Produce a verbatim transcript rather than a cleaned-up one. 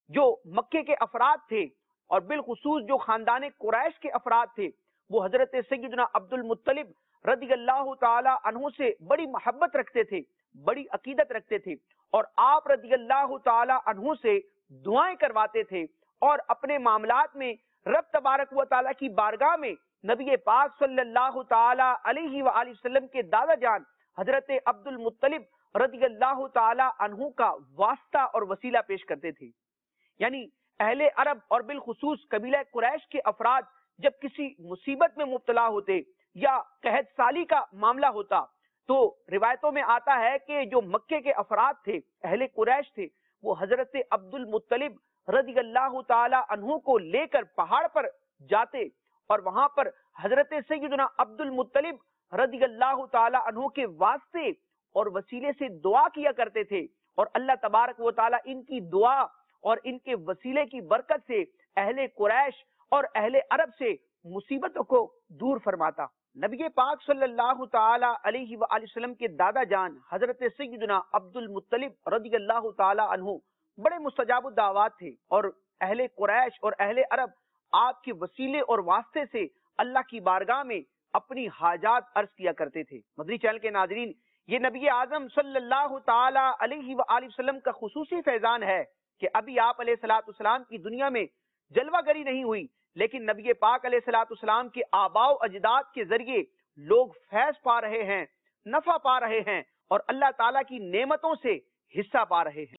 جو مکے کے افراد تھے اور بالخصوص جو خاندان قریش کے افراد تھے وہ حضرت سیدنا عبد المطلب رضی اللہ تعالی عنہ سے بڑی محبت رکھتے تھے، بڑی عقیدت رکھتے تھے، اور آپ رضی اللہ تعالی عنہ سے دعائیں کرواتے تھے، اور اپنے معاملات میں رب تبارک و تعالی کی بارگاہ میں نبی پاک صلی اللہ تعالی علیہ وآلہ وسلم کے دادا جان حضرت عبد المطلب رضی اللہ تعالی عنہ کا واسطہ اور وسیلہ پیش کرتے تھے۔ یعنی اہل عرب اور بالخصوص قبیلہ قریش کے افراد جب کسی مصیبت میں مبتلا ہوتے یا قحط سالی کا معاملہ ہوتا تو روایتوں میں آتا ہے کہ جو مکے کے افراد تھے، اہل قریش تھے، وہ حضرت عبد المطلب رضی اللہ تعالی عنہ کو لے کر پہاڑ پر جاتے اور وہاں پر حضرت سیدنا عبد المطلب رضی اللہ تعالی عنہ کے واسطے اور وسیلے سے دعا کیا کرتے تھے، اور اللہ تبارک و تعالی ان کی دعا اور ان کے وسیلے کی برکت سے اہل قریش اور اہل عرب سے مصیبتوں کو دور فرماتا۔ نبی پاک صلی اللہ تعالی علیہ وآلہ وسلم کے دادا جان حضرت سیدنا عبد المطلب رضی اللہ تعالی عنہ بڑے مستجاب الدعوات تھے، اور اہل قریش اور اہل عرب آپ کے وسیلے اور واسطے سے اللہ کی بارگاہ میں اپنی حاجات عرض کیا کرتے تھے۔ مدنی چینل کے ناظرین، یہ نبی اعظم صلی اللہ تعالی علیہ وآلہ وسلم کا خصوصی فیضان ہے کہ ابھی آپ علیہ الصلوۃ والسلام کی دنیا میں جلوہ گری نہیں ہوئی، لیکن نبی پاک علیہ الصلوۃ والسلام کے آباء و اجداد کے ذریعے لوگ فیض پا رہے ہیں، نفع پا رہے ہیں، اور اللہ تعالیٰ کی نعمتوں سے حصہ پا رہے ہیں۔